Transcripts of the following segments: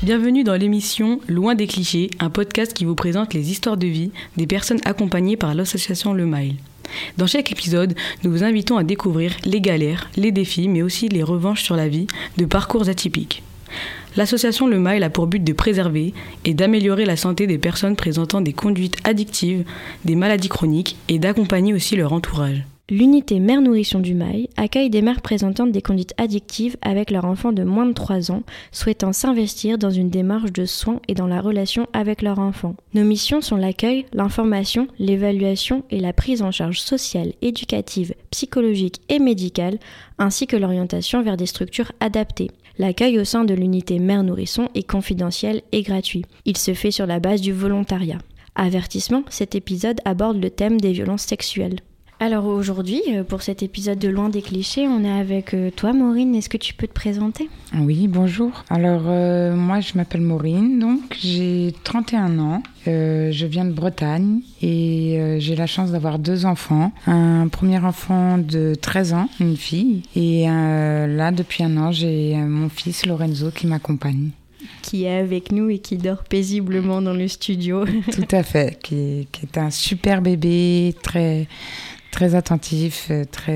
Bienvenue dans l'émission Loin des clichés, un podcast qui vous présente les histoires de vie des personnes accompagnées par l'association Le Mile. Dans chaque épisode, nous vous invitons à découvrir les galères, les défis, mais aussi les revanches sur la vie de parcours atypiques. L'association Le Mile a pour but de préserver et d'améliorer la santé des personnes présentant des conduites addictives, des maladies chroniques et d'accompagner aussi leur entourage. L'unité mère-nourrisson du Mile accueille des mères présentant des conduites addictives avec leur enfant de moins de 3 ans, souhaitant s'investir dans une démarche de soins et dans la relation avec leur enfant. Nos missions sont l'accueil, l'information, l'évaluation et la prise en charge sociale, éducative, psychologique et médicale, ainsi que l'orientation vers des structures adaptées. L'accueil au sein de l'unité mère-nourrisson est confidentiel et gratuit. Il se fait sur la base du volontariat. Avertissement, cet épisode aborde le thème des violences sexuelles. Alors aujourd'hui, pour cet épisode de Loin des clichés, on est avec toi Maureen. Est-ce que tu peux te présenter ? Oui, bonjour. Alors moi je m'appelle Maureen, donc j'ai 31 ans. Je viens de Bretagne et j'ai la chance d'avoir 2 enfants. Un premier enfant de 13 ans, une fille. Et là, depuis 1 an, j'ai mon fils Lorenzo qui m'accompagne. Qui est avec nous et qui dort paisiblement dans le studio. Tout à fait, qui est un super bébé, très attentif,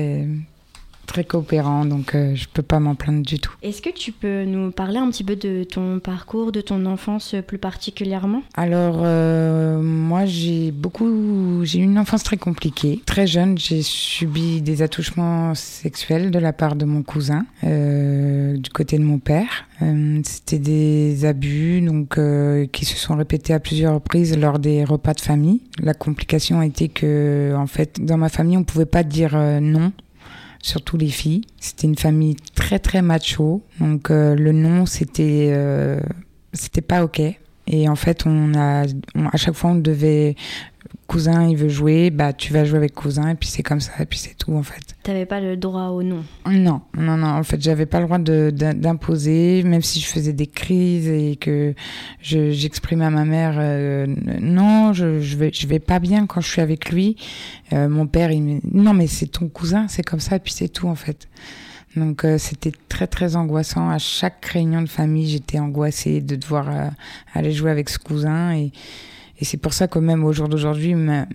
très coopérant, donc je peux pas m'en plaindre du tout. Est-ce que tu peux nous parler un petit peu de ton parcours, de ton enfance plus particulièrement ? Alors moi j'ai eu une enfance très compliquée. Très jeune, j'ai subi des attouchements sexuels de la part de mon cousin, du côté de mon père. C'était des abus donc qui se sont répétés à plusieurs reprises lors des repas de famille. La complication a été que en fait dans ma famille on pouvait pas dire non. Surtout les filles. C'était une famille très très macho, donc le non c'était pas ok. Et en fait à chaque fois on devait, cousin il veut jouer, bah tu vas jouer avec cousin et puis c'est comme ça et puis c'est tout en fait. T'avais pas le droit au non ? Non, en fait j'avais pas le droit d'imposer, même si je faisais des crises et que j'exprimais à ma mère non, je vais pas bien quand je suis avec lui. Mon père il me non mais c'est ton cousin, c'est comme ça et puis c'est tout en fait. Donc c'était très très angoissant. À chaque réunion de famille, j'étais angoissée de devoir aller jouer avec ce cousin et c'est pour ça que même au jour d'aujourd'hui,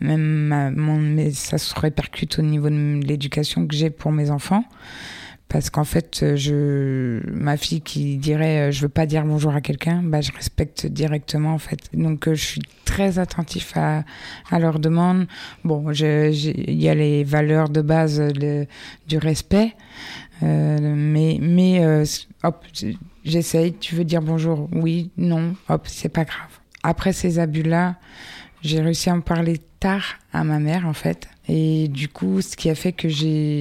ça se répercute au niveau de l'éducation que j'ai pour mes enfants. Parce qu'en fait, ma fille qui dirait je veux pas dire bonjour à quelqu'un, bah je respecte directement en fait. Donc je suis très attentif à leurs demandes. Bon, il y a les valeurs de base du respect, mais hop, j'essaye. Tu veux dire bonjour ? Oui, non, hop, c'est pas grave. Après ces abus-là, j'ai réussi à en parler tard à ma mère en fait, et du coup, ce qui a fait que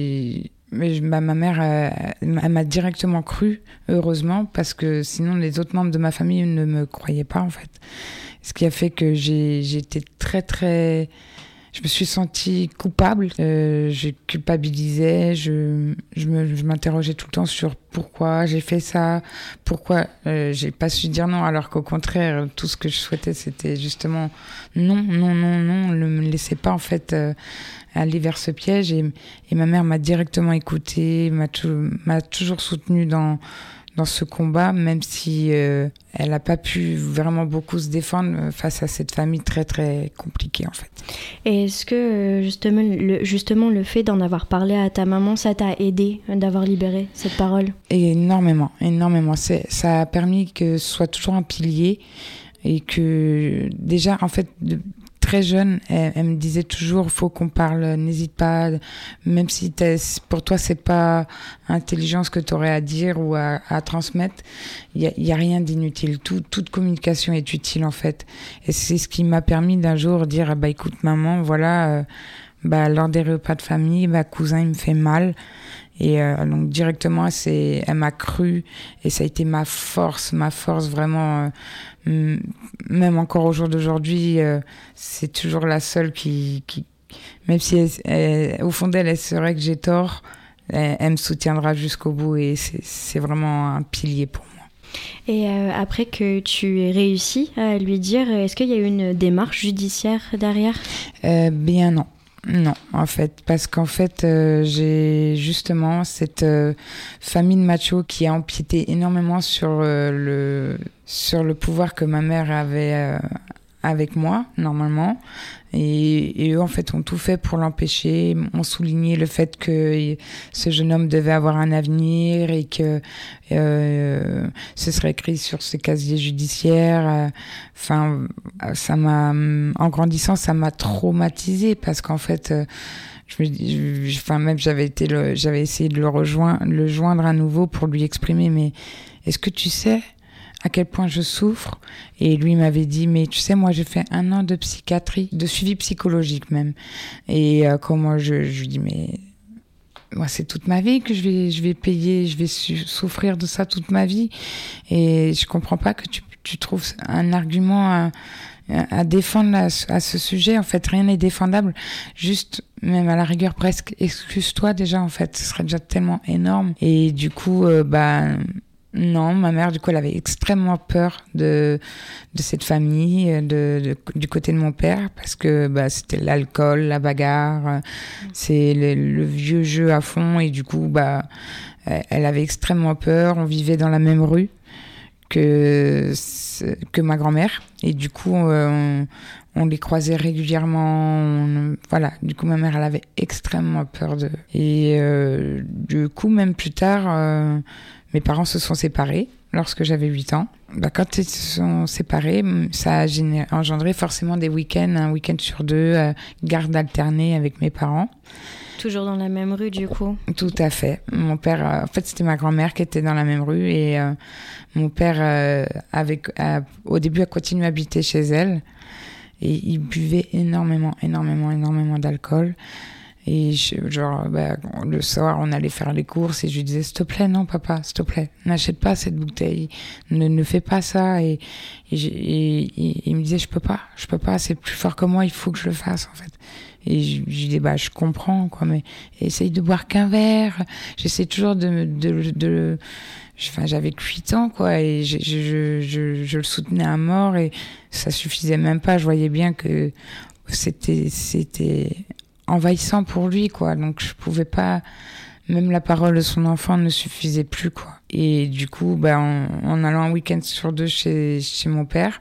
ma mère, elle m'a directement cru, heureusement, parce que sinon les autres membres de ma famille ne me croyaient pas en fait. Ce qui a fait que j'étais très... Je me suis sentie coupable, je culpabilisais, je m'interrogeais tout le temps sur pourquoi j'ai fait ça, pourquoi j'ai pas su dire non, alors qu'au contraire, tout ce que je souhaitais, c'était justement non, ne me laissez pas en fait aller vers ce piège. Et ma mère m'a directement écoutée, m'a toujours soutenue dans ce combat, même si elle n'a pas pu vraiment beaucoup se défendre face à cette famille très très compliquée en fait. Et est-ce que justement le fait d'en avoir parlé à ta maman, ça t'a aidé d'avoir libéré cette parole ? Énormément. Ça a permis que ce soit toujours un pilier et que déjà en fait très jeune, elle me disait toujours faut qu'on parle, n'hésite pas, même si pour toi c'est pas intelligent ce que tu aurais à dire ou à transmettre, il y a rien d'inutile, toute communication est utile en fait. Et c'est ce qui m'a permis d'un jour dire bah écoute maman, voilà lors des repas de famille, cousin il me fait mal. Et donc directement elle m'a cru et ça a été ma force vraiment, même encore au jour d'aujourd'hui, c'est toujours la seule qui même si au fond d'elle elle saurait que j'ai tort, elle me soutiendra jusqu'au bout et c'est vraiment un pilier pour moi. Et après que tu aies réussi à lui dire, est-ce qu'il y a eu une démarche judiciaire derrière ? Bien non. Non, en fait, parce qu'en fait, j'ai justement cette famille de machos qui a empiété énormément sur le pouvoir que ma mère avait avec moi, normalement. Et eux, en fait, ont tout fait pour l'empêcher, ont souligné le fait que ce jeune homme devait avoir un avenir et que ce serait écrit sur ses casiers judiciaires. Enfin, en grandissant, ça m'a traumatisée parce qu'en fait, même j'avais essayé de le joindre à nouveau pour lui exprimer, mais est-ce que tu sais à quel point je souffre? Et lui m'avait dit, mais tu sais, moi j'ai fait 1 an de psychiatrie, de suivi psychologique même. Et comment je lui dis, mais moi c'est toute ma vie que je vais payer, je vais souffrir de ça toute ma vie. Et je comprends pas que tu trouves un argument à défendre à ce sujet. En fait, rien n'est défendable. Juste, même à la rigueur presque, excuse-toi déjà, en fait. Ce serait déjà tellement énorme. Et du coup, non, ma mère, du coup, elle avait extrêmement peur de cette famille, du côté de mon père, parce que c'était l'alcool, la bagarre, c'est le vieux jeu à fond, et du coup, elle avait extrêmement peur. On vivait dans la même rue que ma grand-mère, et du coup, on les croisait régulièrement. Voilà, du coup, ma mère, elle avait extrêmement peur d'eux. Et du coup, même plus tard, mes parents se sont séparés lorsque j'avais 8 ans. Quand ils se sont séparés, ça a engendré forcément des week-ends, un week-end sur 2, garde alternée avec mes parents. Toujours dans la même rue, du coup? Tout à fait. Mon père, en fait, c'était ma grand-mère qui était dans la même rue, et mon père, au début, a continué à habiter chez elle, et il buvait énormément d'alcool. Et le soir, on allait faire les courses et je lui disais, s'il te plaît, non, papa, s'il te plaît, n'achète pas cette bouteille, ne fais pas ça. Et il me disait, je peux pas, c'est plus fort que moi, il faut que je le fasse, en fait. Et je lui dis, je comprends, quoi, mais essaye de boire qu'un verre. J'essaie toujours j'avais 8 ans, quoi, et je le soutenais à mort, et ça suffisait même pas. Je voyais bien que c'était envahissant pour lui, quoi. Donc je pouvais pas, même la parole de son enfant ne suffisait plus, quoi. Et du coup, en allant un week-end sur 2 chez mon père,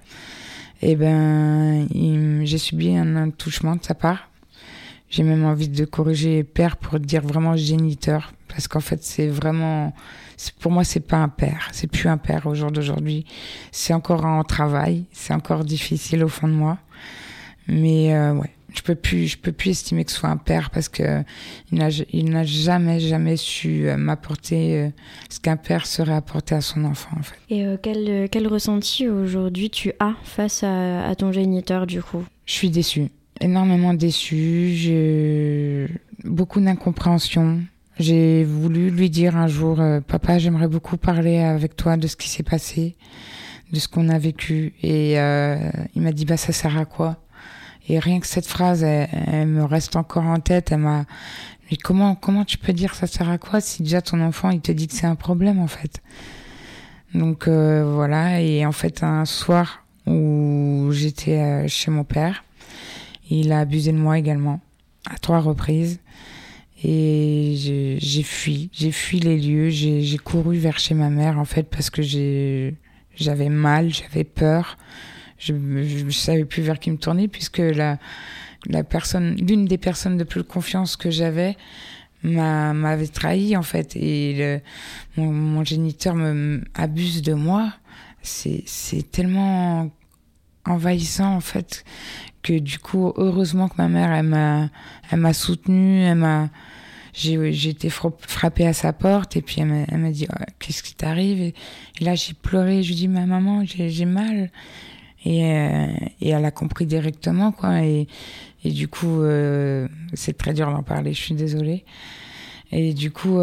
j'ai subi un touchement de sa part. J'ai même envie de corriger père pour dire vraiment géniteur, parce qu'en fait pour moi c'est pas un père, c'est plus un père au jour d'aujourd'hui. C'est encore en travail, c'est encore difficile au fond de moi, mais ouais. Je peux plus estimer que ce soit un père, parce que il n'a jamais su m'apporter ce qu'un père serait apporté à son enfant, en fait. Et quel ressenti aujourd'hui tu as face à ton géniteur, du coup? Je suis déçue, énormément déçue. J'ai beaucoup d'incompréhension. J'ai voulu lui dire un jour, papa, j'aimerais beaucoup parler avec toi de ce qui s'est passé, de ce qu'on a vécu. Et il m'a dit, ça sert à quoi? Et rien que cette phrase, elle me reste encore en tête. Mais comment tu peux dire ça sert à quoi si déjà ton enfant, il te dit que c'est un problème, en fait. Donc voilà. Et en fait, un soir où j'étais chez mon père, il a abusé de moi également, à 3 reprises. Et j'ai fui les lieux. J'ai couru vers chez ma mère, en fait, parce que j'avais mal, j'avais peur. Je savais plus vers qui me tourner, puisque l'une des personnes de plus confiance que j'avais m'avait trahi, en fait. Et mon géniteur abuse de moi. C'est tellement envahissant, en fait, que du coup, heureusement que ma mère, elle m'a soutenue, j'ai été frappée à sa porte, et puis elle m'a dit, oh, qu'est-ce qui t'arrive? Et là, j'ai pleuré, je lui dis, ma maman, j'ai mal. Et elle a compris directement, quoi. Et du coup, c'est très dur d'en parler, je suis désolée. Et du coup,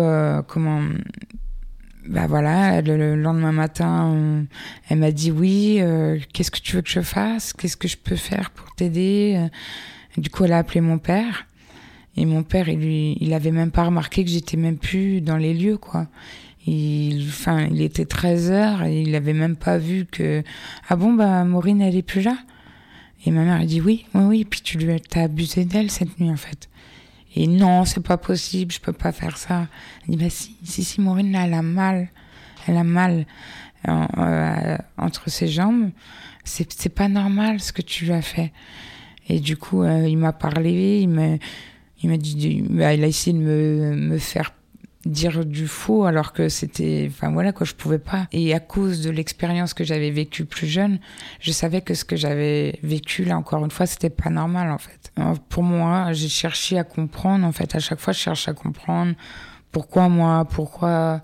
voilà, le lendemain matin, elle m'a dit oui, qu'est-ce que tu veux que je fasse? Qu'est-ce que je peux faire pour t'aider? Du coup, elle a appelé mon père. Et mon père, il avait même pas remarqué que j'étais même plus dans les lieux, quoi. Il était 13h et il avait même pas vu que, ah bon, Maureen, elle est plus là. Et ma mère, elle dit oui, puis t'as abusé d'elle cette nuit, en fait. Et non, c'est pas possible, je peux pas faire ça. Elle dit, bah si, Maureen, là, elle a mal entre ses jambes. C'est pas normal ce que tu lui as fait. Et du coup, il m'a parlé, il m'a dit, il a essayé de me faire dire du faux alors que c'était, enfin voilà quoi, je pouvais pas. Et à cause de l'expérience que j'avais vécue plus jeune, je savais que ce que j'avais vécu là, encore une fois, c'était pas normal en fait. Alors, pour moi, j'ai cherché à comprendre en fait. À chaque fois, je cherche à comprendre pourquoi moi, pourquoi.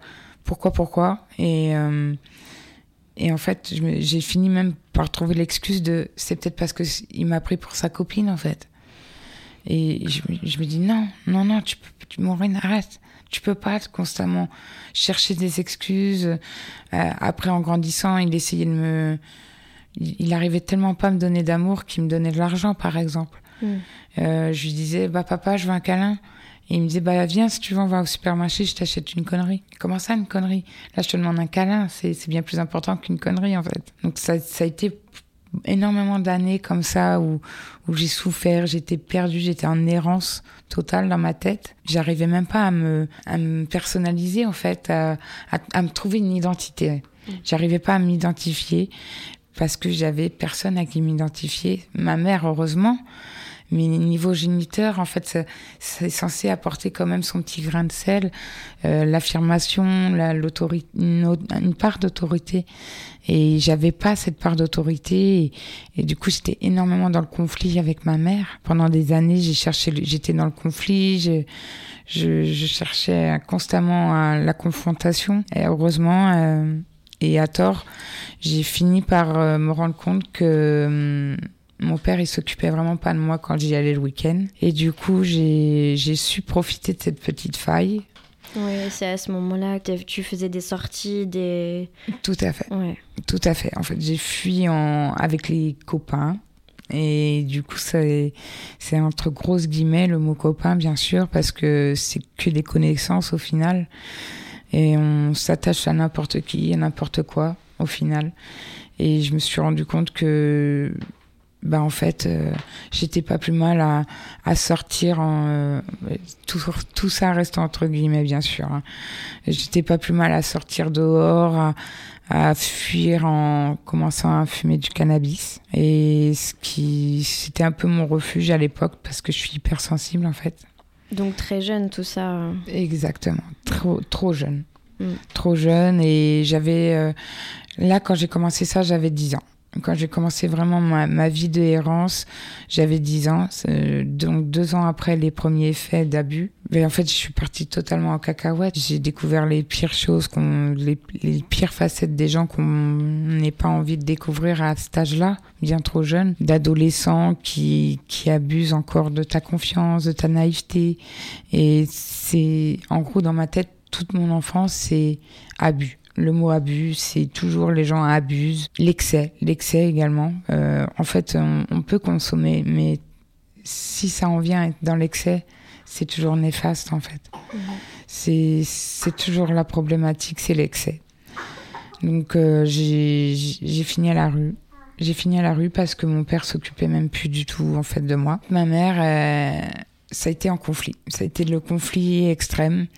Et en fait, j'ai fini même par trouver l'excuse de, c'est peut-être parce que il m'a pris pour sa copine en fait. Et je me dis non, Maureen, arrête. Tu peux pas constamment chercher des excuses. Après, en grandissant, il arrivait tellement pas à me donner d'amour qu'il me donnait de l'argent, par exemple. Je lui disais, papa, je veux un câlin. Et il me disait, viens, si tu veux, on va au supermarché, je t'achète une connerie. Comment ça, une connerie? Là, je te demande un câlin. C'est bien plus important qu'une connerie, en fait. Donc, ça a été énormément d'années comme ça où j'ai souffert, j'étais perdue, j'étais en errance totale dans ma tête. J'arrivais même pas à me personnaliser en fait, à me trouver une identité. J'arrivais pas à m'identifier parce que j'avais personne à qui m'identifier. Ma mère, heureusement, mais niveau géniteur, en fait, c'est censé apporter quand même son petit grain de sel, l'affirmation, l'autorité, une part d'autorité. Et j'avais pas cette part d'autorité. Et du coup, j'étais énormément dans le conflit avec ma mère. Pendant des années, j'étais dans le conflit. Je cherchais constamment la confrontation. Et heureusement, et à tort, j'ai fini par me rendre compte que mon père, il s'occupait vraiment pas de moi quand j'y allais le week-end. Et du coup, j'ai su profiter de cette petite faille. Oui, c'est à ce moment-là que tu faisais des sorties, Tout à fait. Ouais. Tout à fait. En fait, j'ai fui avec les copains. Et du coup, c'est entre grosses guillemets le mot copain, bien sûr, parce que c'est que des connaissances au final. Et on s'attache à n'importe qui, à n'importe quoi, au final. Et je me suis rendu compte que en fait, j'étais pas plus mal à sortir tout ça reste entre guillemets, bien sûr. Hein. J'étais pas plus mal à sortir dehors, à fuir en commençant à fumer du cannabis. Et c'était un peu mon refuge à l'époque parce que je suis hypersensible, en fait. Donc très jeune, tout ça. Exactement. Trop jeune. Trop jeune. Et j'avais, là, quand j'ai commencé ça, j'avais 10 ans. Quand j'ai commencé vraiment ma vie de errance, j'avais 10 ans. Donc 2 ans après les premiers faits d'abus, en fait, je suis partie totalement en cacahuète. J'ai découvert les pires choses, les pires facettes des gens qu'on n'ait pas envie de découvrir à cet âge-là, bien trop jeune. D'adolescents qui abusent encore de ta confiance, de ta naïveté. Et c'est, en gros, dans ma tête, toute mon enfance, c'est abus. Le mot abus, c'est toujours les gens abusent. L'excès également. En fait, on peut consommer, mais si ça en vient être dans l'excès, c'est toujours néfaste en fait. C'est toujours la problématique, c'est l'excès. Donc j'ai fini à la rue. J'ai fini à la rue parce que mon père s'occupait même plus du tout en fait de moi. Ma mère, ça a été en conflit. Ça a été le conflit extrême.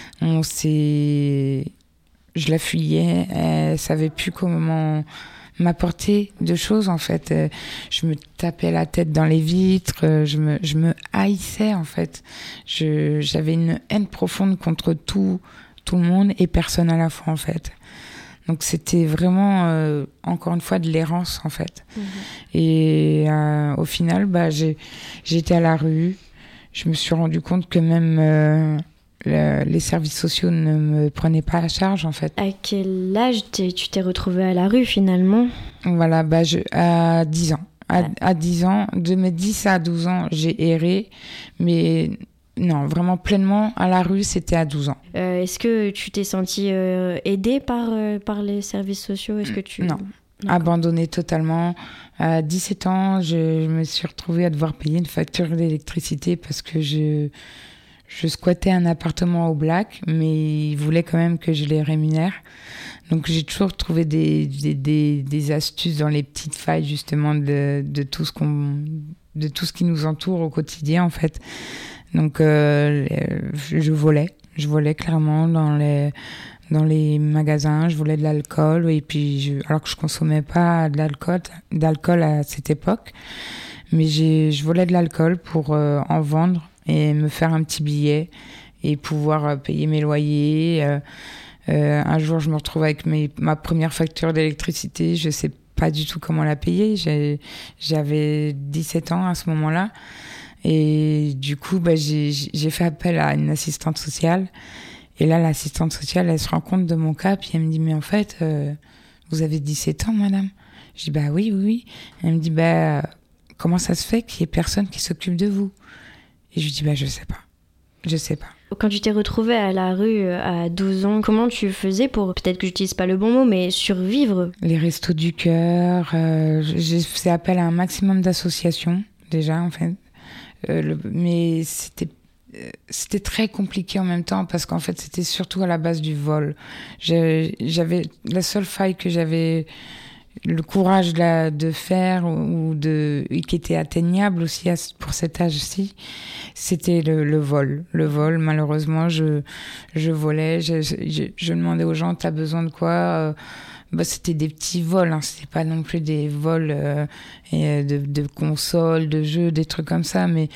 Je la fuyais, elle savait plus comment m'apporter de choses en fait. Je me tapais la tête dans les vitres, je me haïssais en fait. J'avais une haine profonde contre tout le monde et personne à la fois en fait. Donc c'était vraiment encore une fois de l'errance en fait. Et au final, j'étais à la rue. Je me suis rendu compte que même les services sociaux ne me prenaient pas à charge en fait. À quel âge tu t'es retrouvée à la rue finalement? Voilà, à 10 ans. À 10 ans, de mes 10 à 12 ans, j'ai erré, mais non, vraiment pleinement à la rue, c'était à 12 ans. Est-ce que tu t'es sentie aidée par les services sociaux? Non, abandonnée totalement. À 17 ans, je me suis retrouvée à devoir payer une facture d'électricité parce que je squattais un appartement au Black, mais ils voulaient quand même que je les rémunère. Donc j'ai toujours trouvé des astuces dans les petites failles justement de tout ce qui nous entoure au quotidien en fait. Donc je volais clairement dans les magasins, je volais de l'alcool et puis alors que je consommais pas d'alcool à cette époque, mais je volais de l'alcool pour en vendre et me faire un petit billet et pouvoir payer mes loyers. Un jour, je me retrouve avec ma première facture d'électricité. Je sais pas du tout comment la payer. J'avais 17 ans à ce moment-là. Et du coup, j'ai fait appel à une assistante sociale. Et là, l'assistante sociale, elle se rend compte de mon cas. Puis elle me dit, mais en fait, vous avez 17 ans, madame? Je dis, bah oui. Elle me dit, comment ça se fait qu'il y ait personne qui s'occupe de vous? Et je lui dis, je sais pas. Quand tu t'es retrouvée à la rue à 12 ans, comment tu faisais pour, peut-être que j'utilise pas le bon mot, mais survivre? Les Restos du Cœur, j'ai fait appel à un maximum d'associations, déjà, en fait. Mais c'était très compliqué en même temps, parce qu'en fait, c'était surtout à la base du vol. J'avais la seule faille que j'avais le courage de faire et qui était atteignable aussi pour cet âge-ci, c'était le vol. Le vol, malheureusement, je volais, je demandais aux gens, t'as besoin de quoi? C'était des petits vols, c'était pas non plus des vols de consoles, de jeux, des trucs comme ça, mais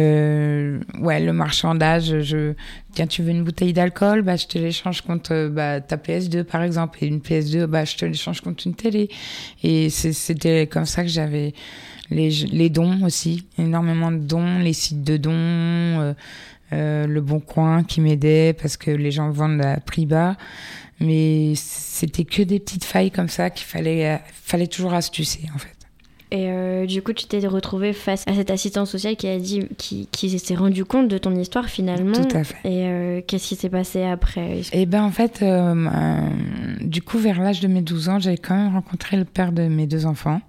le marchandage, tiens, tu veux une bouteille d'alcool, je te l'échange contre ta PS2 par exemple, et une PS2, je te l'échange contre une télé. Et c'était comme ça que j'avais les dons aussi, énormément de dons, les sites de dons, le Bon Coin qui m'aidait parce que les gens vendent à prix bas. Mais c'était que des petites failles comme ça qu'il fallait toujours astucer en fait. Et du coup, tu t'es retrouvée face à cette assistante sociale qui s'est rendu compte de ton histoire finalement. Tout à fait. Et qu'est-ce qui s'est passé après? En fait, du coup, vers l'âge de mes 12 ans, j'avais quand même rencontré le père de mes 2 enfants.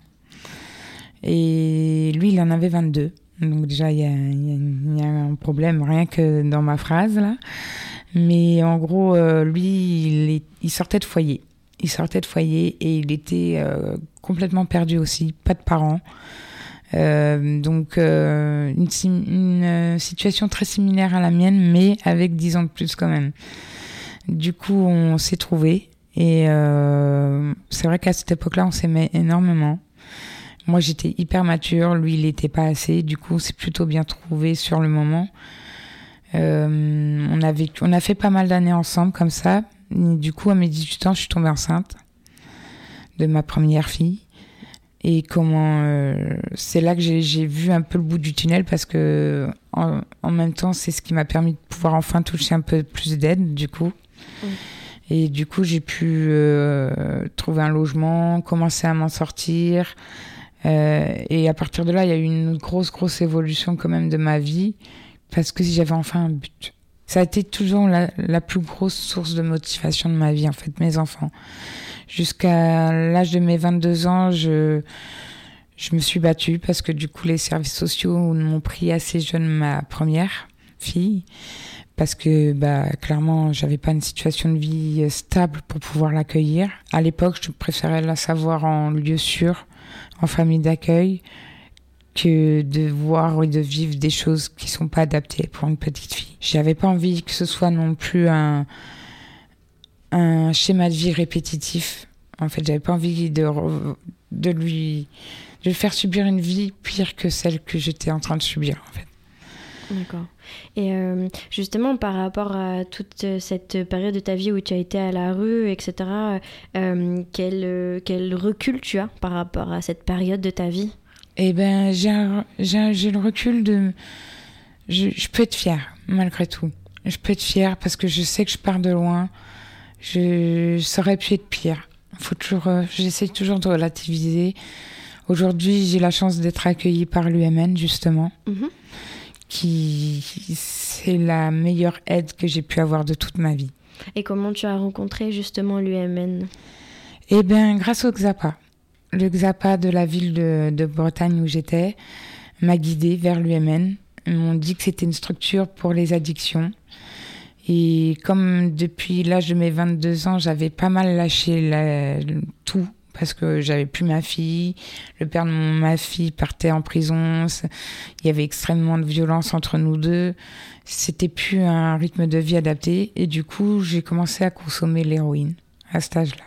Et lui, il en avait 22. Donc déjà, il y a un problème rien que dans ma phrase là. Mais en gros, lui, il sortait de foyer. Et il était complètement perdu aussi, pas de parents. Donc une situation très similaire à la mienne, mais avec 10 ans de plus quand même. Du coup, on s'est trouvés. Et c'est vrai qu'à cette époque-là, on s'aimait énormément. Moi, j'étais hyper mature. Lui, il n'était pas assez. Du coup, on s'est plutôt bien trouvés sur le moment. On a fait pas mal d'années ensemble comme ça. Et du coup, à mes 18 ans, je suis tombée enceinte de ma première fille. Et c'est là que j'ai vu un peu le bout du tunnel parce que en même temps, c'est ce qui m'a permis de pouvoir enfin toucher un peu plus d'aide du coup. Et du coup, j'ai pu trouver un logement, commencer à m'en sortir. Et à partir de là, il y a eu une grosse évolution quand même de ma vie. Parce que j'avais enfin un but. Ça a été toujours la plus grosse source de motivation de ma vie, en fait, mes enfants. Jusqu'à l'âge de mes 22 ans, je me suis battue parce que du coup, les services sociaux m'ont pris assez jeune ma première fille. Parce que, clairement, j'avais pas une situation de vie stable pour pouvoir l'accueillir. À l'époque, je préférais la savoir en lieu sûr, en famille d'accueil, que de voir et de vivre des choses qui sont pas adaptées pour une petite fille. J'avais pas envie que ce soit non plus un schéma de vie répétitif. En fait, j'avais pas envie de lui faire subir une vie pire que celle que j'étais en train de subir, en fait. D'accord. Et justement, par rapport à toute cette période de ta vie où tu as été à la rue, etc., quel recul tu as par rapport à cette période de ta vie? J'ai le recul de... Je peux être fière, malgré tout. Je peux être fière parce que je sais que je pars de loin. Ça aurait pu être pire. J'essaie toujours de relativiser. Aujourd'hui, j'ai la chance d'être accueillie par l'UMN, justement. C'est la meilleure aide que j'ai pu avoir de toute ma vie. Et comment tu as rencontré, justement, l'UMN? Grâce au XAPA. Le XAPA de la ville de Bretagne où j'étais m'a guidée vers l'UMN. Ils m'ont dit que c'était une structure pour les addictions Et comme depuis l'âge de mes 22 ans, j'avais pas mal lâché tout, parce que j'avais plus ma fille, le père de ma fille partait en prison, il y avait extrêmement de violence entre nous deux, c'était plus un rythme de vie adapté, et du coup j'ai commencé à consommer l'héroïne à cet âge-là.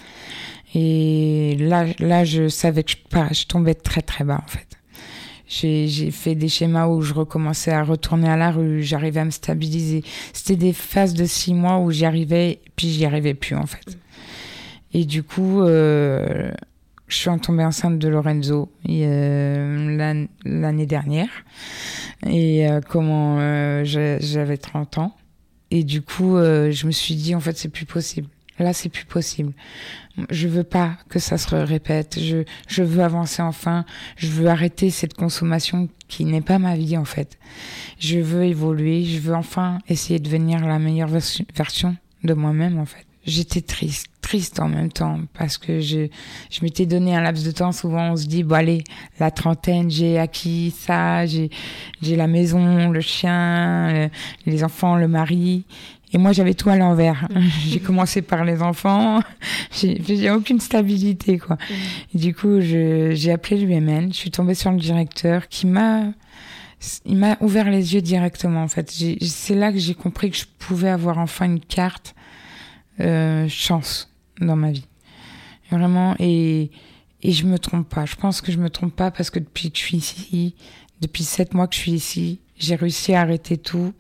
Et là je savais que je tombais très très bas en fait. J'ai fait des schémas où je recommençais à retourner à la rue, j'arrivais à me stabiliser. C'était des phases de 6 mois où j'y arrivais, puis j'y arrivais plus en fait. Et du coup, je suis tombée enceinte de Lorenzo l'année dernière. Et j'avais 30 ans. Et du coup, je me suis dit, en fait, c'est plus possible. Là, c'est plus possible. Je veux pas que ça se répète. Je veux avancer enfin. Je veux arrêter cette consommation qui n'est pas ma vie, en fait. Je veux évoluer. Je veux enfin essayer de devenir la meilleure version de moi-même, en fait. J'étais triste en même temps, parce que je m'étais donné un laps de temps. Souvent, on se dit, bon, allez, la trentaine, j'ai acquis ça, j'ai la maison, le chien, les enfants, le mari. Et moi, j'avais tout à l'envers. J'ai commencé par les enfants. J'ai aucune stabilité, quoi. Et du coup, j'ai appelé l'UMN. Je suis tombée sur le directeur il m'a ouvert les yeux directement, en fait. C'est là que j'ai compris que je pouvais avoir enfin une carte chance dans ma vie. Vraiment. Et je me trompe pas. Je pense que je me trompe pas, parce que depuis que je suis ici, depuis 7 mois que je suis ici, j'ai réussi à arrêter tout.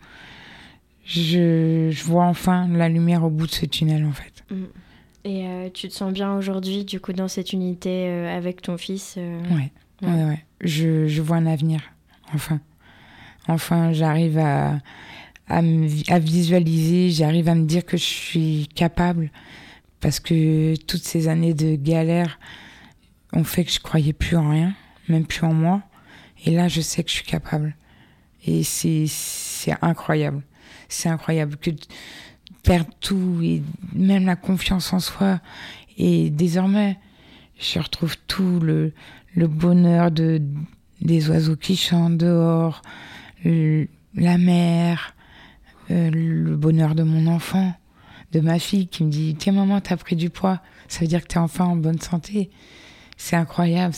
Je vois enfin la lumière au bout de ce tunnel, en fait. Et tu te sens bien aujourd'hui, du coup, dans cette unité avec ton fils Ouais. Je vois un avenir, enfin. Enfin, j'arrive à visualiser, j'arrive à me dire que je suis capable, parce que toutes ces années de galère ont fait que je croyais plus en rien, même plus en moi. Et là, je sais que je suis capable. Et c'est incroyable. C'est incroyable que perdre tout, et même la confiance en soi. Et désormais, je retrouve tout le bonheur des oiseaux qui chantent dehors, la mer, le bonheur de mon enfant, de ma fille qui me dit « Tiens maman, t'as pris du poids, ça veut dire que t'es enfin en bonne santé. » C'est incroyable,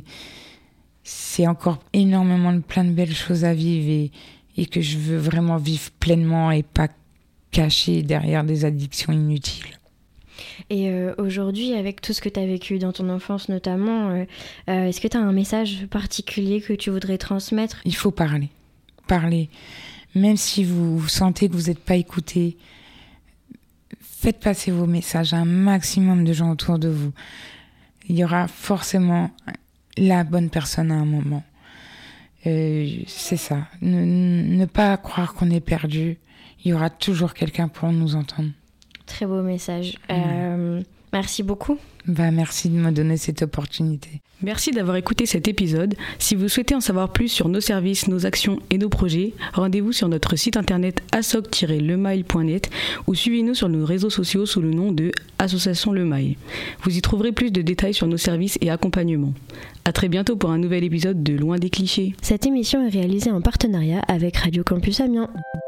c'est encore énormément plein de belles choses à vivre, et que je veux vraiment vivre pleinement et pas caché derrière des addictions inutiles. Et aujourd'hui, avec tout ce que tu as vécu dans ton enfance notamment, est-ce que tu as un message particulier que tu voudrais transmettre ? Il faut parler. Parler. Même si vous sentez que vous n'êtes pas écouté, faites passer vos messages à un maximum de gens autour de vous. Il y aura forcément la bonne personne à un moment. C'est ça. Ne pas croire qu'on est perdu. Il y aura toujours quelqu'un pour nous entendre. Très beau message. Merci beaucoup. Merci de me donner cette opportunité. Merci d'avoir écouté cet épisode. Si vous souhaitez en savoir plus sur nos services, nos actions et nos projets, rendez-vous sur notre site internet asoc-lemail.net ou suivez-nous sur nos réseaux sociaux sous le nom de Association Le Mail. Vous y trouverez plus de détails sur nos services et accompagnements. À très bientôt pour un nouvel épisode de Loin des clichés. Cette émission est réalisée en partenariat avec Radio Campus Amiens.